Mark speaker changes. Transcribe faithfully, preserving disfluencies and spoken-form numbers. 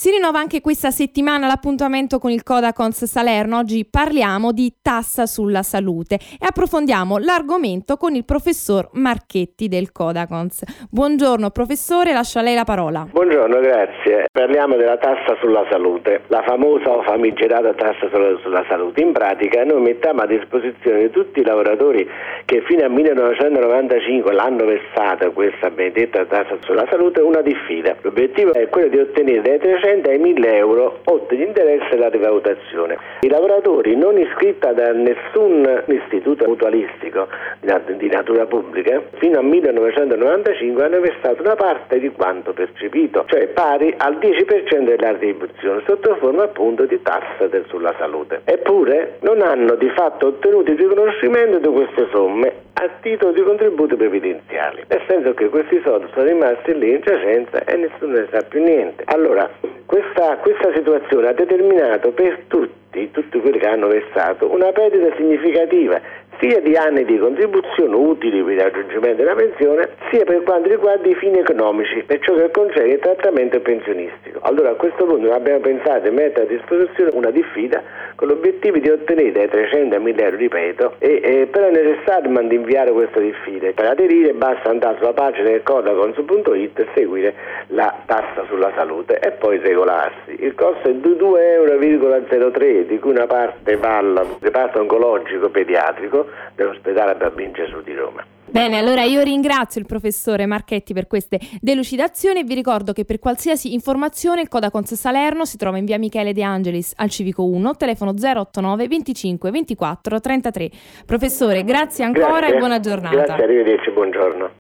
Speaker 1: Si rinnova anche questa settimana l'appuntamento con il Codacons Salerno. Oggi parliamo di tassa sulla salute e approfondiamo l'argomento con il professor Marchetti del Codacons. Buongiorno professore, lascio a lei la parola.
Speaker 2: Buongiorno, grazie. Parliamo della tassa sulla salute, la famosa o famigerata tassa sulla, sulla salute. In pratica noi mettiamo a disposizione di tutti i lavoratori che fino al millenovecentonovantacinque l'hanno versata questa benedetta tassa sulla salute una diffida. L'obiettivo è quello di ottenere dai trecento ai mille euro oltre gli interessi e la rivalutazione. I lavoratori non iscritti da nessun istituto mutualistico di natura pubblica fino al millenovecentonovantacinque hanno versato una parte di quanto percepito, cioè pari al dieci per cento della retribuzione, sotto forma appunto di tassa del, sulla salute. Eppure non hanno di fatto ottenuto il riconoscimento di queste somme a titolo di contributi previdenziali, nel senso che questi soldi sono rimasti lì in giacenza e nessuno ne sa più niente. Allora, questa, questa situazione ha determinato per tutti, tutti quelli che hanno versato, una perdita significativa sia di anni di contribuzione utili per il raggiungimento della pensione, sia per quanto riguarda i fini economici, per ciò che concerne il trattamento pensionistico. Allora a questo punto noi abbiamo pensato di mettere a disposizione una diffida con l'obiettivo di ottenere dai trecento ai mille euro, ripeto, e, e però è necessario inviare questa diffida. Per aderire basta andare sulla pagina del codacons punto it e seguire la tassa sulla salute e poi regolarsi. Il costo è di due virgola zero tre euro, di cui una parte va al reparto oncologico pediatrico dell'ospedale Bambin Gesù di Roma.
Speaker 1: Bene, allora io ringrazio il professore Marchetti per queste delucidazioni e vi ricordo che per qualsiasi informazione il Codacons Salerno si trova in via Michele De Angelis al Civico uno, telefono zero otto nove venticinque ventiquattro trentatré. Professore, grazie ancora
Speaker 2: grazie.
Speaker 1: E buona giornata.
Speaker 2: Grazie, arrivederci, buongiorno.